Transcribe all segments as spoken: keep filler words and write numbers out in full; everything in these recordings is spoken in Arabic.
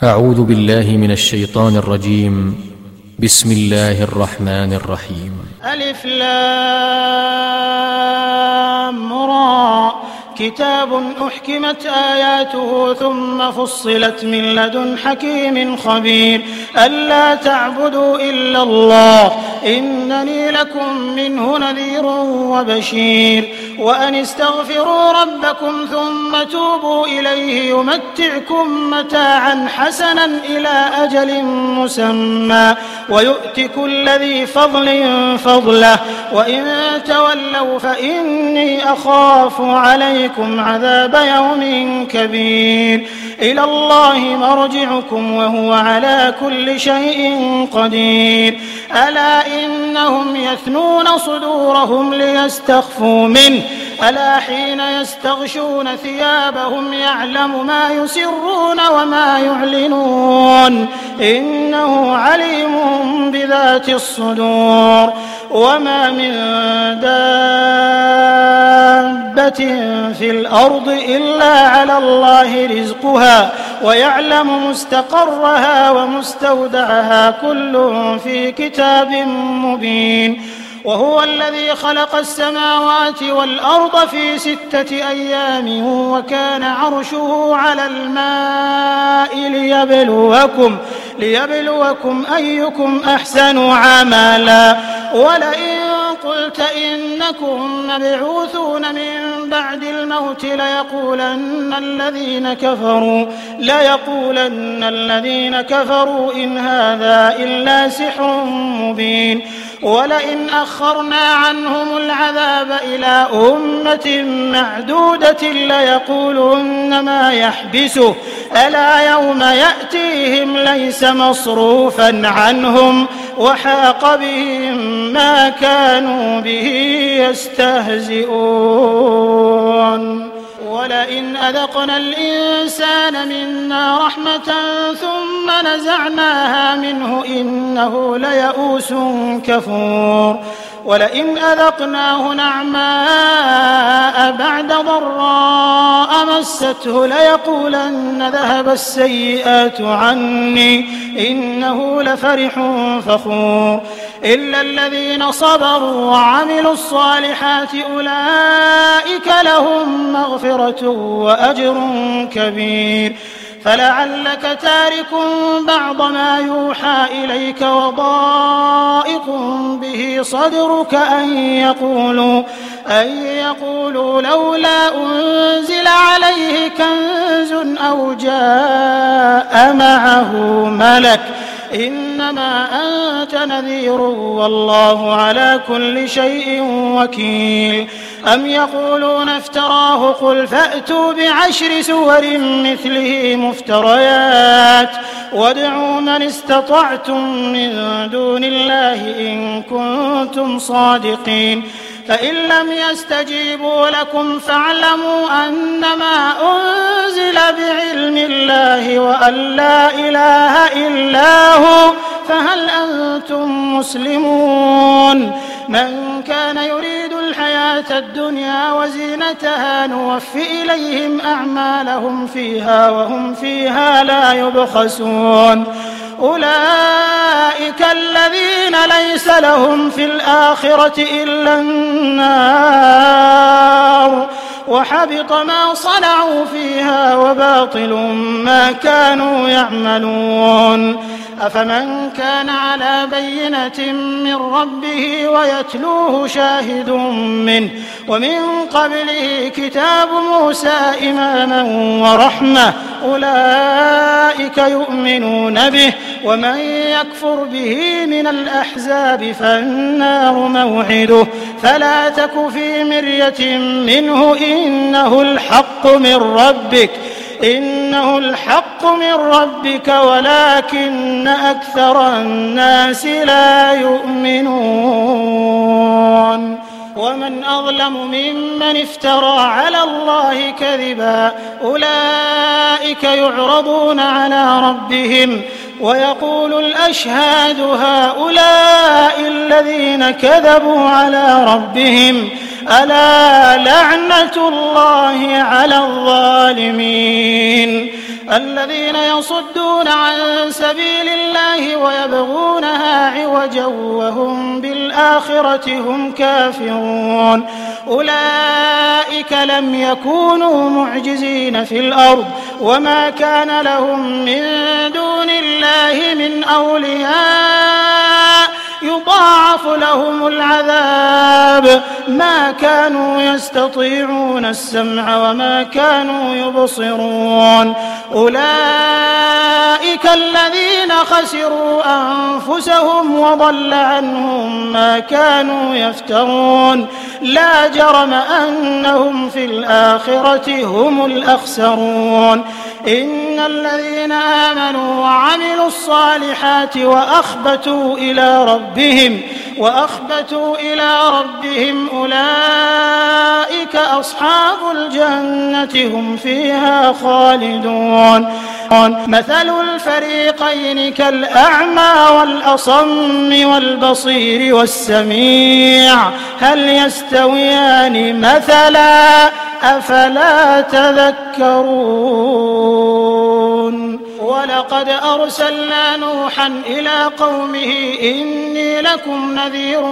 أعوذ بالله من الشيطان الرجيم. بسم الله الرحمن الرحيم. ألف لام را كتاب أحكمت آياته ثم فصلت من لدن حكيم خبير ألا تعبدوا إلا الله إنني لكم منه نذير وبشير وأن استغفروا ربكم ثم توبوا إليه يمتعكم متاعا حسنا إلى أجل مسمى ويؤت كل ذي فضل فضله وإن تولوا فإني أخاف عليكم عذاب يوم كبير إلى الله مرجعكم وهو على كل شيء قدير ألا إنهم يثنون صدورهم ليستخفوا منه ألا حين يستغشون ثيابهم يعلم ما يسرون وما يعلنون إنه عليم بذات الصدور وما من دابة في الأرض إلا على الله رزقها ويعلم مستقرها ومستودعها كل في كتاب مبين وهو الذي خلق السماوات والأرض في ستة أيام وكان عرشه على الماء ليبلوكم, ليبلوكم أيكم أحسن عملا ولئن قلت إنكم مبعوثون من بعد الموت ليقولن الذين كفروا ليقولن الذين كفروا إن هذا إلا سحر مبين ولئن أخرنا عنهم العذاب إلى أمة معدودة ليقولن ما يحبسه ألا يوم يأتيهم ليس مصروفا عنهم وحاق بهم ما كانوا به يستهزئون ولئن أذقنا الإنسان منا رحمة ثم نزعناها منه إنه ليئوس كفور ولئن أذقناه نعماء بعد ضراء مسته ليقولن ذهب السيئات عني إنه لفرح فخور إلا الذين صبروا وعملوا الصالحات أولئك لهم مغفرة وأجر كبير فلعلك تارك بعض ما يوحى إليك وضائق به صدرك أن يقولوا, أن يقولوا لولا أنزل عليه كنز أو جاء معه ملك إنما أنت نذير والله على كل شيء وكيل أم يقولون افتراه قل فأتوا بعشر سور مثله مفتريات وادعوا من استطعتم من دون الله إن كنتم صادقين فإن لم يستجيبوا لكم فاعلموا أنما أنزل بعلم الله وأن لا إله إلا هو فهل أنتم مسلمون من كان يريد الحياة الدنيا وزينتها نوفي إليهم أعمالهم فيها وهم فيها لا يبخسون أولئك الذين ليس لهم في الآخرة إلا النار وحبط ما صنعوا فيها وباطل ما كانوا يعملون أفمن كان على بينة من ربه ويتلوه شاهد منه ومن قبله كتاب موسى إماما ورحمة أولئك يؤمنون به ومن يكفر به من الأحزاب فالنار موعده فلا تك في مرية منه إنه الحق من ربك إنه الحق من ربك ولكن أكثر الناس لا يؤمنون ومن أظلم ممن افترى على الله كذبا أولئك يعرضون على ربهم ويقول الأشهاد هؤلاء الذين كذبوا على ربهم ألا لعنة الله على الظالمين الذين يصدون عن سبيل الله ويبغونها عوجا وهم بالآخرة هم كافرون أولئك لم يكونوا معجزين في الأرض وما كان لهم من دون الله من أولياء يضاعف لهم العذاب ما كانوا يستطيعون السمع وما كانوا يبصرون أولئك الذين خسروا أنفسهم وضل عنهم ما كانوا يفترون لا جرم أنهم في الآخرة هم الأخسرون إن الذين آمنوا وعملوا الصالحات وأخبتوا إلى ربهم وأخبتوا إلى ربهم أولئك أصحاب الجنة هم فيها خالدون مثل الفريقين كالأعمى والأصم والبصير والسميع هل يستويان مثلا أفلا تذكرون ولقد أرسلنا نوحا إلى قومه إني لكم نذير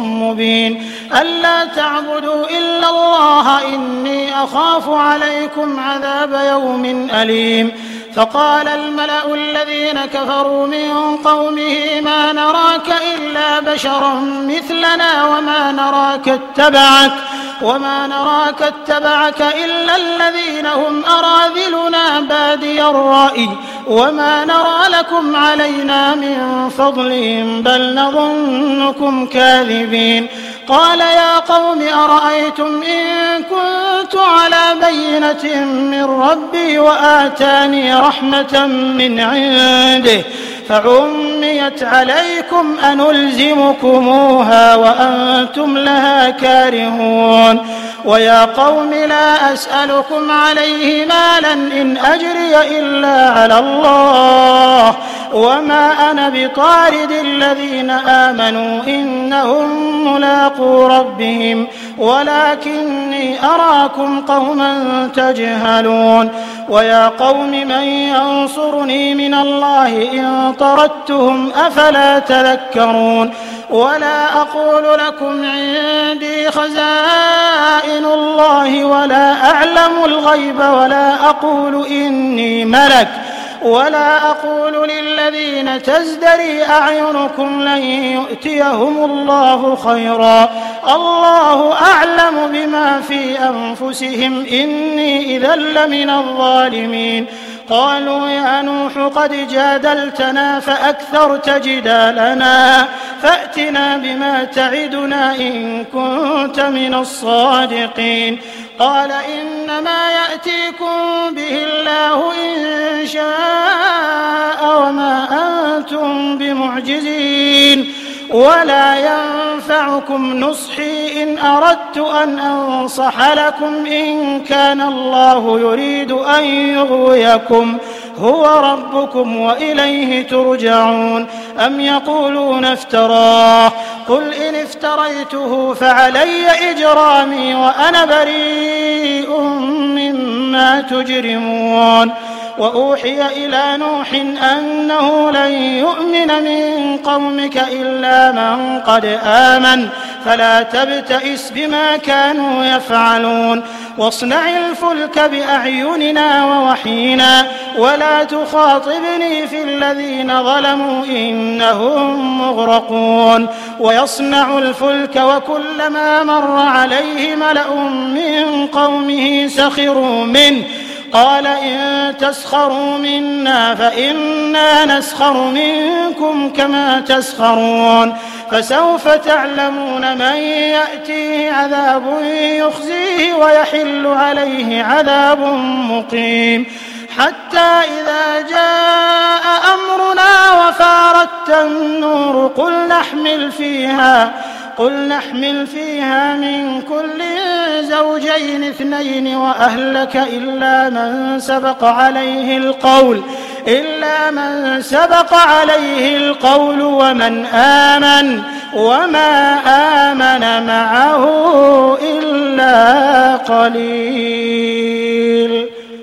مبين ألا تعبدوا إلا الله إني أخاف عليكم عذاب يوم أليم فقال الملأ الذين كفروا من قومه ما نراك إلا بشرا مثلنا وما نراك اتبعك وما نراك اتبعك إلا الذين هم أراذلنا بادي الرأي وما نرى لكم علينا من فضل بل نظنكم كاذبين قال يا قوم أرأيتم إن كنت على بينة من ربي وآتاني رحمة من عنده فعميت عليكم أنلزمكموها وأنتم لها كارهون ويا قوم لا أسألكم عليه مالا إن أجري إلا على الله وما أنا بطارد الذين آمنوا إنهم ملاقو ربهم ولكني أراكم قوما تجهلون ويا قوم من ينصرني من الله إن طردتهم أفلا تذكرون ولا أقول لكم عندي خزائن الله ولا أعلم الغيب ولا أقول إني ملك ولا أقول للذين تزدري أعينكم لن يؤتيهم الله خيرا الله أعلم بما في أنفسهم إني إذا لمن الظالمين قالوا يا نوح قد جادلتنا فأكثرت جدالنا فأتنا بما تعدنا إن كنت من الصادقين قال إنما يأتيكم به الله إن شاء وما أنتم بمعجزين ولا ينفعكم نصحي إن أردت أن أنصح لكم إن كان الله يريد أن يغويكم هو ربكم وإليه ترجعون أم يقولون افتراه قل إن افتريته فعلي إجرامي وأنا بريء مما تجرمون وأوحي إلى نوح أنه لن يؤمن من قومك إلا من قد آمن فلا تبتئس بما كانوا يفعلون واصنع الفلك بأعيننا ووحينا ولا تخاطبني في الذين ظلموا إنهم مغرقون ويصنع الفلك وكلما مر عليه ملأ من قومه سخروا منه قال إن تسخروا منا فإنا نسخر منكم كما تسخرون فسوف تعلمون من يأتيه عذاب يخزيه ويحل عليه عذاب مقيم حتى إذا جاء أمرنا وفارت النور قل نحمل فيها قل نحمل فيها من كل زوجين اثنين وأهلك إلا من سبق عليه القول إلا من سبق عليه القول ومن آمن وما آمن معه إلا قليل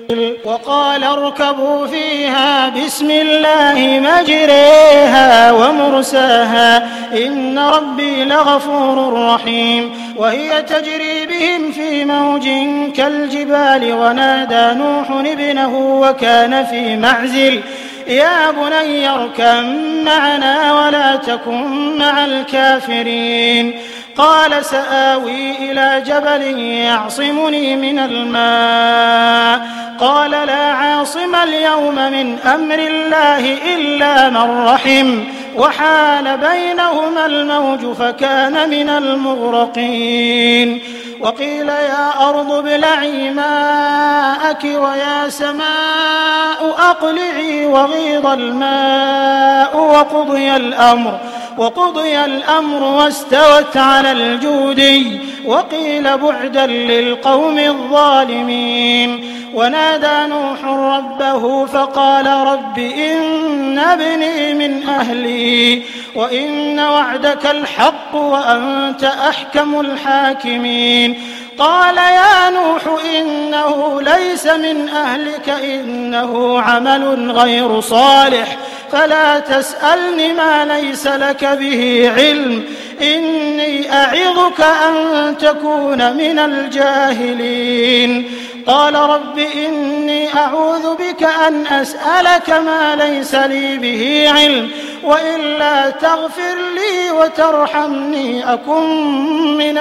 وقال اركبوا فيها بسم الله مجريها ومرساها إن ربي لغفور رحيم وهي تجري بهم في موج كالجبال ونادى نوح ابنه وكان في معزل يا بني اركب معنا ولا تكن مع الكافرين قال سآوي إلى جبل يعصمني من الماء قال لا عاصم اليوم من أمر الله إلا من رحم وحال بينهما الموج فكان من المغرقين وقيل يا أرض ابلعي ماءك ويا سماء أقلعي وغيض الماء وقضي الأمر وقضي الأمر واستوت على الجودي وقيل بعدا للقوم الظالمين ونادى نوح ربه فقال رب إن ابني من أهلي وإن وعدك الحق وأنت أحكم الحاكمين قال يا نوح إنه ليس من أهلك إنه عمل غير صالح فلا تسألني ما ليس لك به علم إني أعظك أن تكون من الجاهلين قال رب إني أعوذ بك أن أسألك ما ليس لي به علم وإلا تغفر لي وترحمني أكن من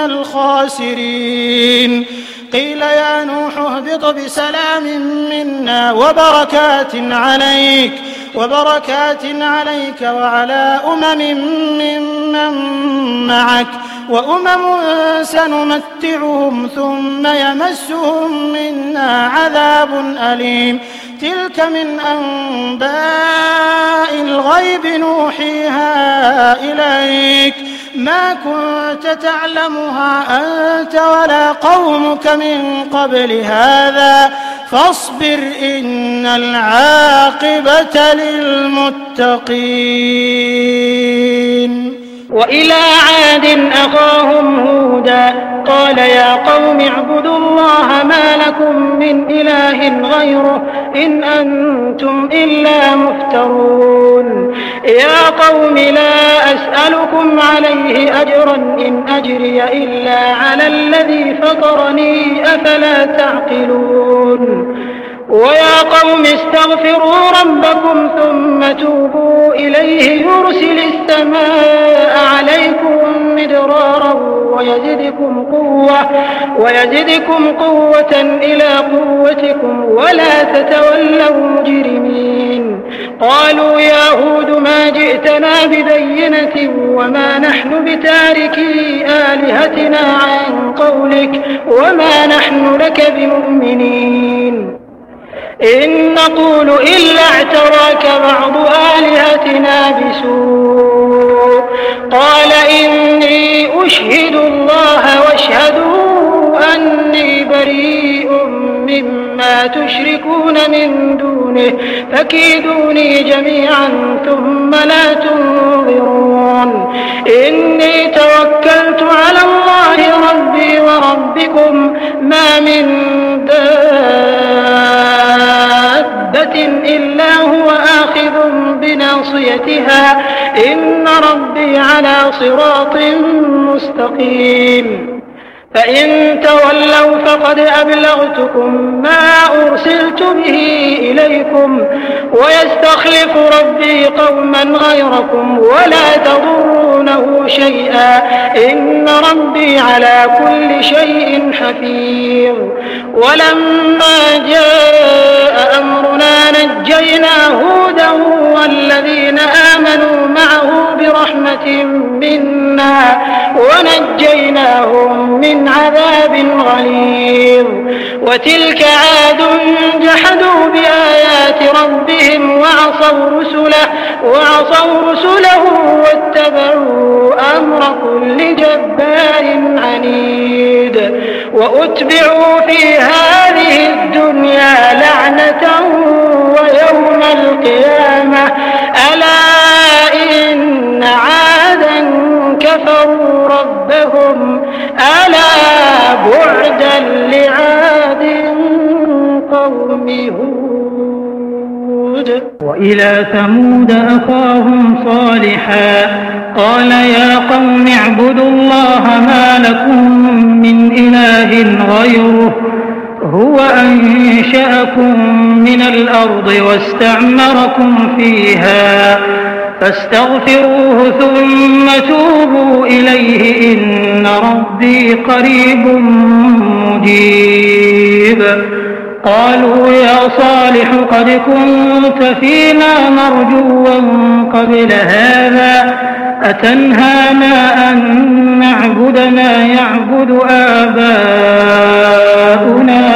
الخاسرين قيل يا نوح اهبط بسلام منا وبركات عليك وبركات عليك وعلى أمم ممن معك وأمم سنمتعهم ثم يمسهم منا عذاب أليم تلك من أنباء الغيب نوحيها إليك ما كنت تعلمها أنت ولا قومك من قبل هذا فاصبر إن العاقبة للمتقين وإلى عاد أخاهم هودا قال يا قوم اعبدوا الله ما لكم من إله غيره إن أنتم إلا مفترون يا قوم لا أسألكم عليه أجرا إن أجري إلا على الذي فطرني أفلا تعقلون ويا قوم استغفروا ربكم ثم توبوا إليه يرسل السماء عليكم مدرارا ويزدكم قوة ويزدكم قوة إلى قوتكم ولا تتولوا مجرمين قالوا يا هود ما جئتنا ببينة وما نحن بتاركي آلهتنا عن قولك وما نحن لك بمؤمنين إن نقول إلا اعتراك بعض آلهتنا بسوء قال إني أشهد الله واشهدوا أني بريء مما تشركون من دونه فكيدوني جميعا ثم لا تنظرون إني توكلت على الله ربي وربكم ما من دابة إلا هو آخذ بناصيتها إن ربي على صراط مستقيم فإن تولوا فقد أبلغتكم ما أرسلت به إليكم ويستخلف ربي قوما غيركم ولا تضرونه شيئا إن ربي على كل شيء حفيظ ولما جاء أمرنا نجينا هودا والذين آمنوا معه برحمة منا ونجيناهم من عذاب غليظ وتلك عاد جحدوا بآيات ربهم وعصوا رسله وعصوا رسله واتبعوا أمر كل جبار عنيد وأتبعوا في هذه الدنيا لعنة ويوم القيامة ألا إن عادا كفروا ربهم ألا بعدا لعاد قوم وإلى ثمود أخاهم صالحا قال يا قوم اعبدوا الله ما لكم من إله غيره هو أنشأكم من الأرض واستعمركم فيها فاستغفروه ثم توبوا إليه إن ربي قريب مجيب. قالوا يا صالح قد كنت فينا مرجوا قبل هذا أتنهانا أن نعبد ما يعبد آباؤنا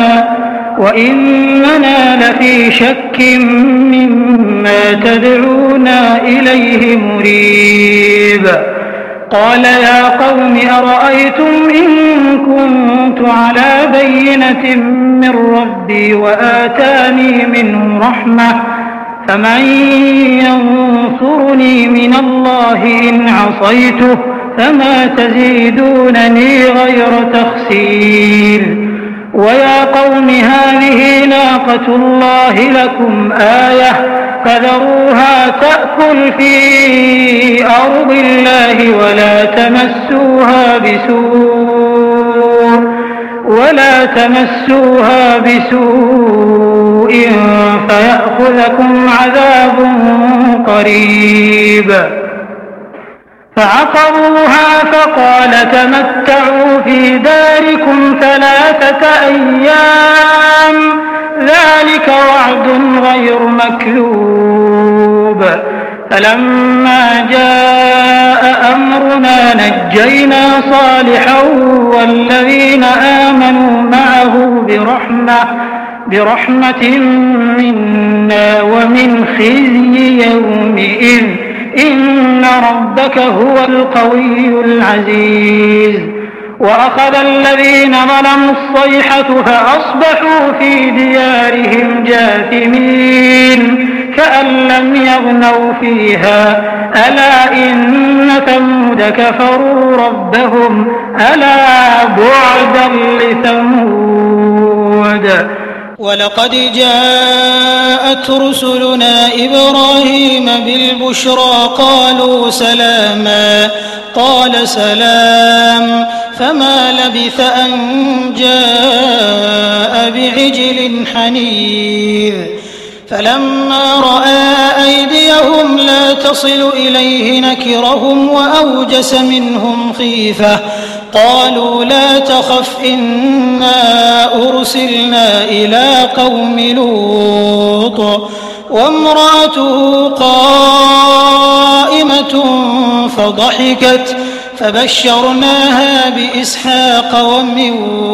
وإننا لفي شك مما تدعونا إليه مريب. قال يا قوم أرأيتم إن كنت على بينة من ربي وآتاني منه رحمة فمن ينصرني من الله إن عصيته فما تزيدونني غير تخسير. ويا قوم هذه ناقة الله لكم آية فذروها تأكل في أرض الله ولا تمسوها بسوء ولا تمسوها بسوء فيأخذكم عذاب قريب. فعقروها فقال تمتعوا في داركم ثلاثة أيام ذلك وعد غير مكذوب. فلما جاء أمرنا نجينا صالحا والذين آمنوا معه برحمة برحمة منا ومن خزي يومئذ إن ربك هو القوي العزيز. وأخذ الذين ظلموا الصيحة فأصبحوا في ديارهم جاثمين كأن لم يغنوا فيها ألا إن ثمود كفروا ربهم ألا بعدا لثمود. ولقد جاءت رسلنا إبراهيم بالبشرى قالوا سلاما قال سلام فما لبث أن جاء بعجل حنيذ. فلما رأى أيديهم لا تصل إليه نكرهم وأوجس منهم خيفة قالوا لا تخف إنا أرسلنا إلى قوم لوط وامرأته قائمة فضحكت فبشرناها بإسحاق ومن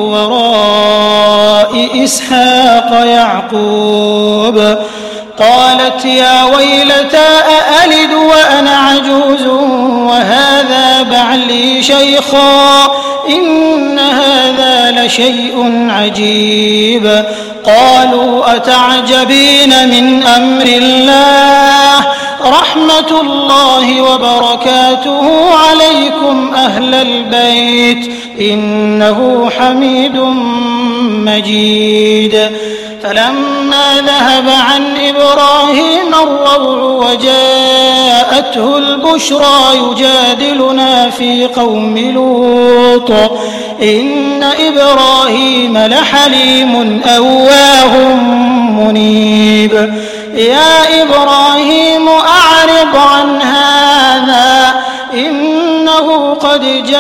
وراء إسحاق يعقوب. قالت يا ويلتى أألد وأنا عجوز وهذا بعلي شيخا إن هذا لشيء عجيب. قالوا أتعجبين من أمر الله رحمة الله وبركاته عليكم أهل البيت إنه حميد مجيد. فلما ذهب عن إبراهيم الروع وجاءته البشرى يجادلنا في قوم لوط إن إبراهيم لحليم أواه منيب. يا إبراهيم أعرض عن هذا إنه قد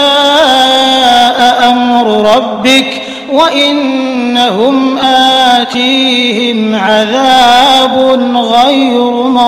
جاء أمر ربك وإنهم آتيهم عذاب غير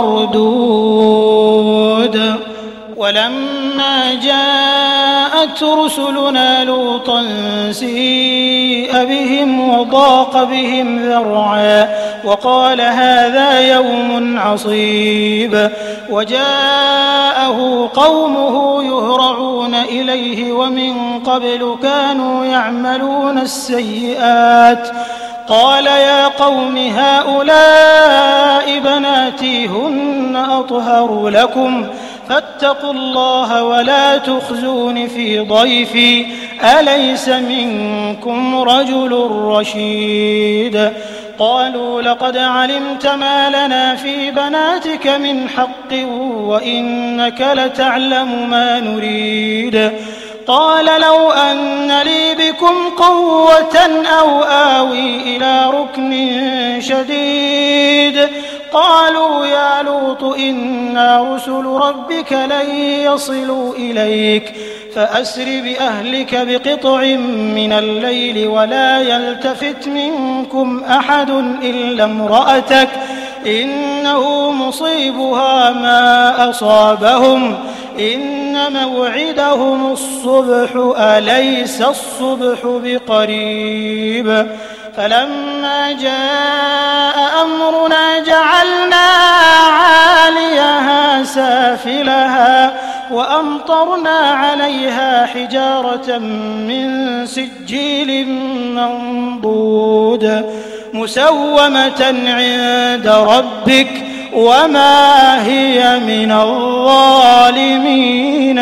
مردود. ولما جاءت رسلنا لوطا سيء بهم وضاق بهم ذرعا وقال هذا يوم عصيب. وجاءه قومه يهرعون إليه ومن قبل كانوا يعملون السيئات قال يا قوم هؤلاء بناتي هن أطهر لكم فاتقوا الله ولا تخزون في ضيفي أليس منكم رجل رشيد. قالوا لقد علمت ما لنا في بناتك من حق وإنك لتعلم ما نريد. قال لو أن لي بكم قوة أو آوي إلى ركن شديد. قالوا يا لوط إنا رسل ربك لن يصلوا إليك فأسر بأهلك بقطع من الليل ولا يلتفت منكم أحد إلا امرأتك إنه مصيبها ما أصابهم إن موعدهم الصبح أليس الصبح بقريب. فلما جاء أمرنا جعلنا عاليها سافلها وأمطرنا عليها حجارة من سجيل منضود مسومة عند ربك وما هي من الظالمين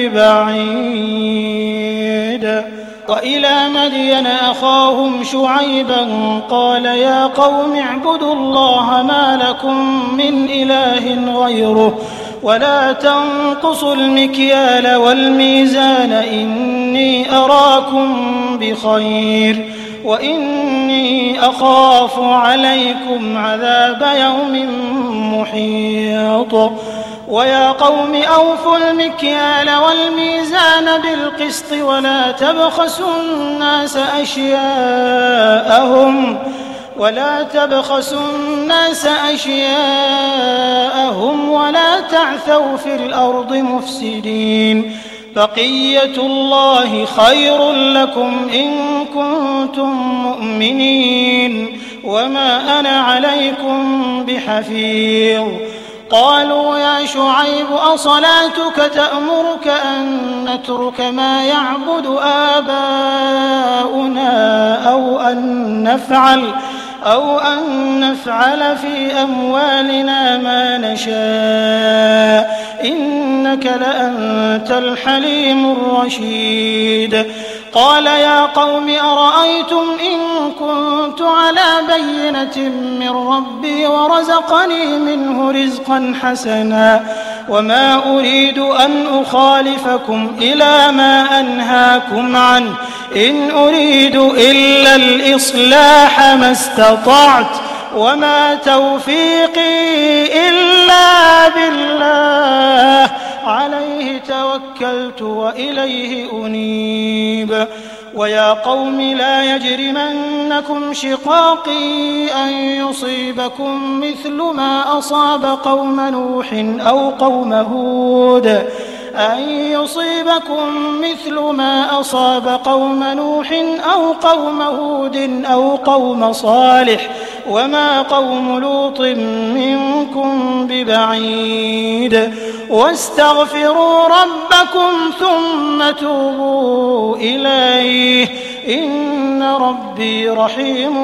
ببعيد. وإلى مدين أخاهم شعيبا قال يا قوم اعبدوا الله ما لكم من إله غيره ولا تنقصوا المكيال والميزان إني أراكم بخير وإني أخاف عليكم عذاب يوم محيط. ويا قوم أوفوا المكيال والميزان بالقسط ولا تبخسوا الناس أشياءهم ولا تبخسوا الناس أشياءهم ولا تعثوا في الأرض مفسدين. بقية الله خير لكم إن كنتم مؤمنين وما أنا عليكم بحفيظ. قالوا يا شعيب أصلاتك تأمرك أن نترك ما يعبد آباؤنا أو أن نفعل أو أن نفعل في أموالنا ما نشاء إنك لأنت الحليم الرشيد. قال يا قوم أرأيتم إن كنت على بينة من ربي ورزقني منه رزقا حسنا وما أريد أن أخالفكم إلى ما أنهاكم عنه إن أريد إلا الإصلاح ما استطعت وما توفيقي إلا بالله عليه توكلت وإليه أنيب. ويا قوم لا يجرمنكم شقاقي أن يصيبكم مثل ما أصاب قوم نوح أو قوم هود أن يصيبكم مثل ما أصاب قوم نوح أو قوم هود أو قوم صالح وما قوم لوط منكم ببعيد. واستغفروا ربكم ثم توبوا إليه إن ربي رحيم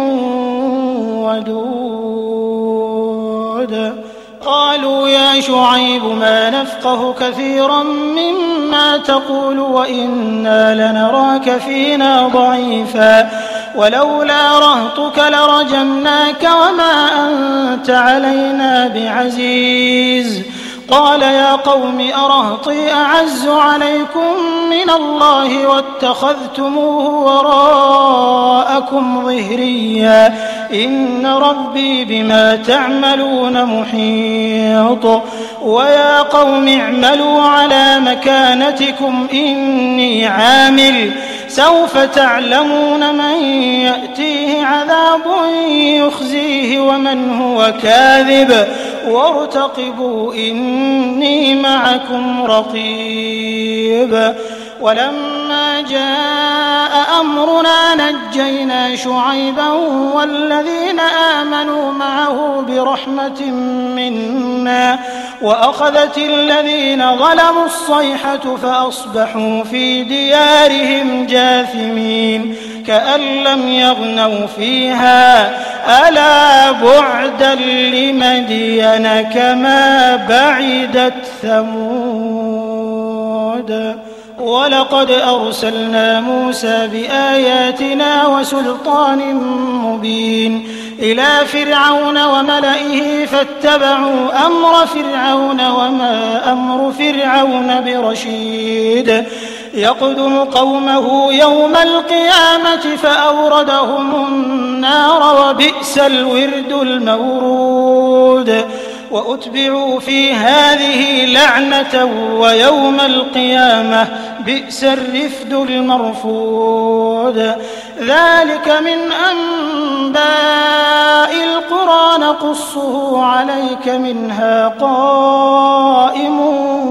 ودود. قالوا يا شعيب ما نفقه كثيرا مما تقول وإنا لنراك فينا ضعيفا ولولا رهطك لرجمناك وما أنت علينا بعزيز. قال يا قوم أرهطي أعز عليكم من الله واتخذتموه وراءكم ظهريا إن ربي بما تعملون محيط. ويا قوم اعملوا على مكانتكم إني عامل سوف تعلمون من يأتيه عذاب يخزيه ومن هو كاذب وارتقبوا إني معكم رقيب. ولما جاء أمرنا نجينا شعيبا والذين آمنوا معه برحمة منا وأخذت الذين ظلموا الصيحة فأصبحوا في ديارهم جاثمين كأن لم يغنوا فيها ألا بعدا لمدين كما بعدت ثمود. ولقد أرسلنا موسى بآياتنا وسلطان مبين إلى فرعون وملئه فاتبعوا أمر فرعون وما أمر فرعون برشيد يقدم قومه يوم القيامة فأوردهم النار وبئس الورد المورود وأتبعوا في هذه لعنة ويوم القيامة بئس الرفد المرفود ذلك من أنباء القرى نقصه عليك منها قائم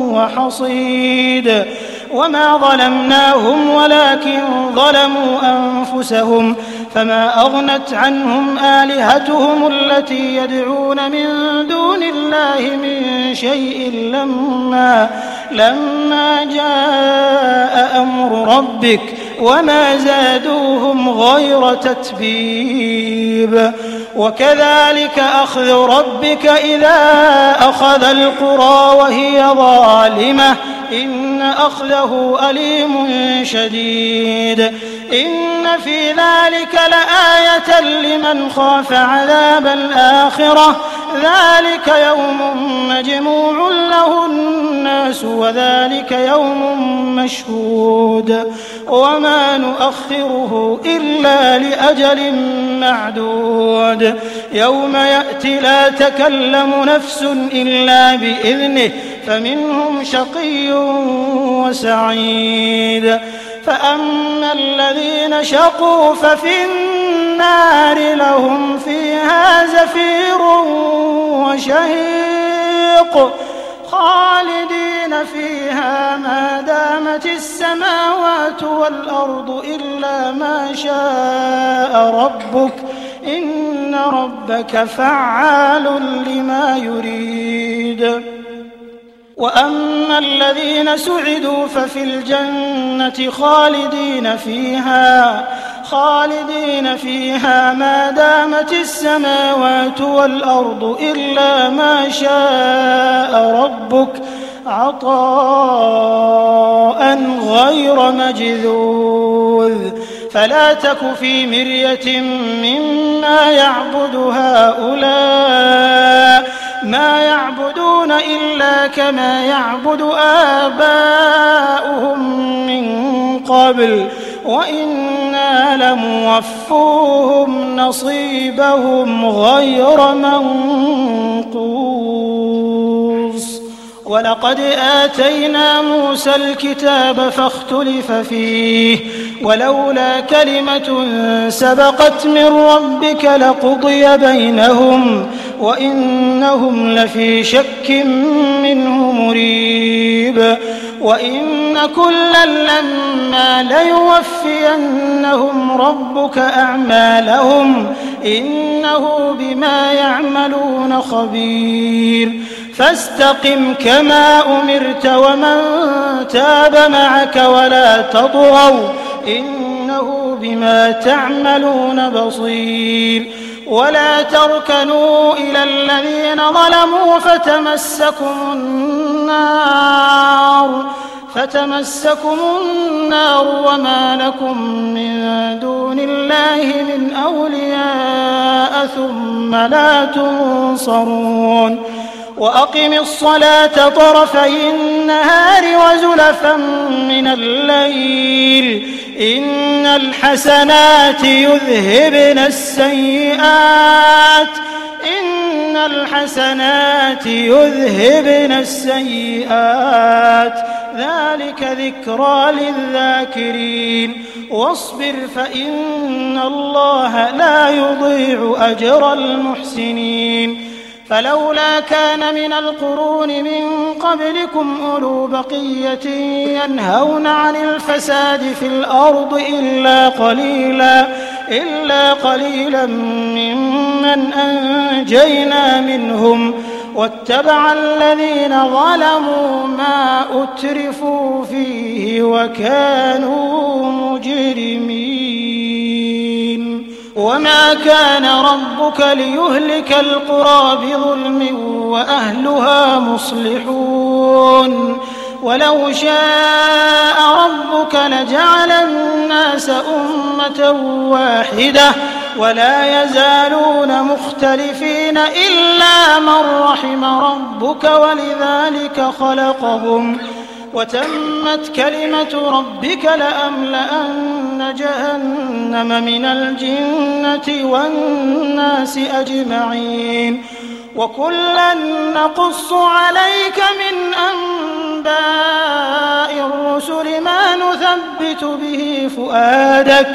وحصيد وما ظلمناهم ولكن ظلموا أنفسهم فما أغنت عنهم آلهتهم التي يدعون من دون الله من شيء لما, لما جاء أمر ربك وما زادوهم غير تتبيب وكذلك أخذ ربك إذا أخذ القرى وهي ظالمة إن أخذه أليم شديد إن في ذلك لآية لمن خاف عذاب الآخرة ذلك يوم مجموع له الناس وذلك يوم مشهود وما نؤخره إلا لأجل معدود يوم يأتي لا تكلم نفس إلا بإذنه فمنهم شقي وسعيد فأما الذين شقوا ففي النار لهم فيها زفير وشهيق خالدين فيها ما دامت السماوات والأرض إلا ما شاء ربك إن ربك فعال لما يريد وأما الذين سعدوا ففي الجنة خالدين فيها خالدين فيها ما دامت السماوات والأرض إلا ما شاء ربك عطاء غير مجذوذ فلا تك في مرية مما يعبد هؤلاء ما يعبدون إلا كما يعبد آباؤهم من قبل وإنا لموفوهم نصيبهم غير منقوص ولقد آتينا موسى الكتاب فاختلف فيه ولولا كلمة سبقت من ربك لقضي بينهم وإنهم لفي شك منه مريب وإن كلا لما ليوفينهم ربك أعمالهم إنه بما يعملون خبير فاستقم كما أمرت ومن تاب معك ولا تطغوا إنه بما تعملون بصير ولا تركنوا إلى الذين ظلموا فتمسكم النار فتمسكم النار وما لكم من دون الله من أولياء ثم لا تنصرون وأقم الصلاة طرفي النهار وزلفا من الليل إن الحسنات يذهبن السيئات إن الحسنات يذهبن السيئات ذلك ذكرى للذاكرين واصبر فإن الله لا يضيع أجر المحسنين فلولا كان من القرون من قبلكم أولو بقية ينهون عن الفساد في الأرض إلا قليلا إلا قليلا ممن أنجينا منهم واتبع الذين ظلموا ما أترفوا فيه وكانوا مجرمين وما كان ربك ليهلك القرى بظلم وأهلها مصلحون ولو شاء ربك لجعل الناس أمة واحدة ولا يزالون مختلفين إلا من رحم ربك ولذلك خلقهم وتمت كلمة ربك لأملأن جهنم من الجنة والناس أجمعين وكلا نقص عليك من أنباء الرسل ما نثبت به فؤادك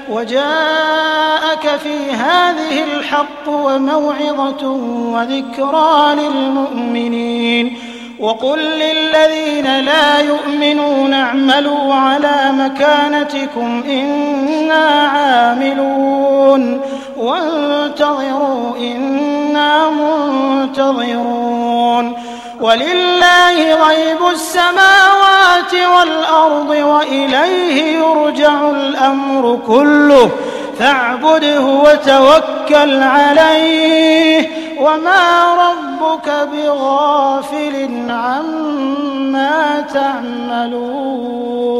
وجاءك في هذه الحق وموعظة وذكرى للمؤمنين وقل للذين لا يؤمنون اعملوا على مكانتكم إنا عاملون وانتظروا إنا منتظرون ولله غيب السماوات والأرض وإليه يرجع الأمر كله فاعبده وتوكل عليه وما ربك بغافل عما تعملون.